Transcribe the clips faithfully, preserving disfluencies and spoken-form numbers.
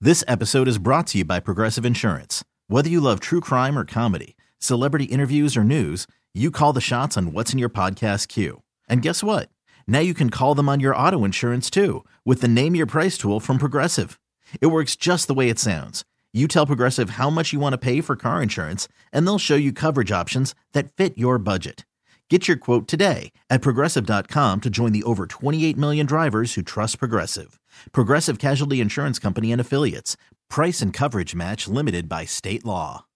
This episode is brought to you by Progressive Insurance. Whether you love true crime or comedy, celebrity interviews or news, you call the shots on what's in your podcast queue. And guess what? Now you can call them on your auto insurance too with the Name Your Price tool from Progressive. It works just the way it sounds. You tell Progressive how much you want to pay for car insurance, and they'll show you coverage options that fit your budget. Get your quote today at Progressive dot com to join the over twenty-eight million drivers who trust Progressive. Progressive Casualty Insurance Company and Affiliates. Price and coverage match limited by state law.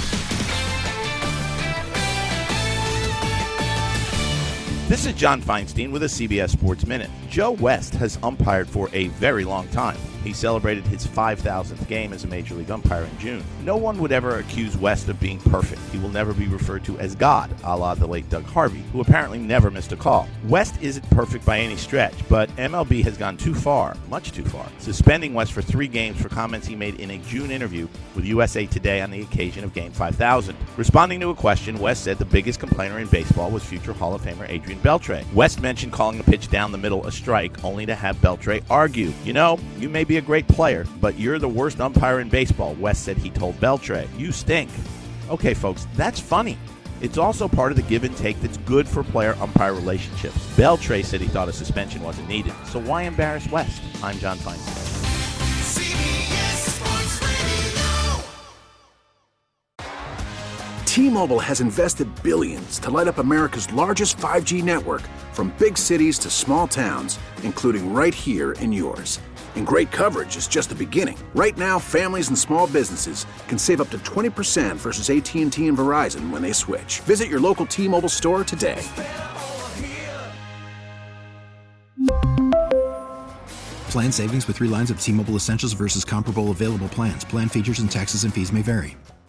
This is John Feinstein with a C B S Sports Minute. Joe West has umpired for a very long time. He celebrated his five thousandth game as a Major League umpire in June. No one would ever accuse West of being perfect. He will never be referred to as God, a la the late Doug Harvey, who apparently never missed a call. West isn't perfect by any stretch, but M L B has gone too far, much too far, suspending West for three games for comments he made in a June interview with U S A Today on the occasion of Game five thousand. Responding to a question, West said the biggest complainer in baseball was future Hall of Famer Adrian Beltre. West mentioned calling a pitch down the middle a strike, only to have Beltre argue. You know, you may be a great player, but you're the worst umpire in baseball, West said he told Beltre. You stink. Okay, folks, that's funny. It's also part of the give and take that's good for player-umpire relationships. Beltre said he thought a suspension wasn't needed, so why embarrass West? I'm John Feinstein. T-Mobile has invested billions to light up America's largest five G network, from big cities to small towns, including right here in yours. And great coverage is just the beginning. Right now, families and small businesses can save up to twenty percent versus A T and T and Verizon when they switch. Visit your local T-Mobile store today. Plan savings with three lines of T-Mobile Essentials versus comparable available plans. Plan features and taxes and fees may vary.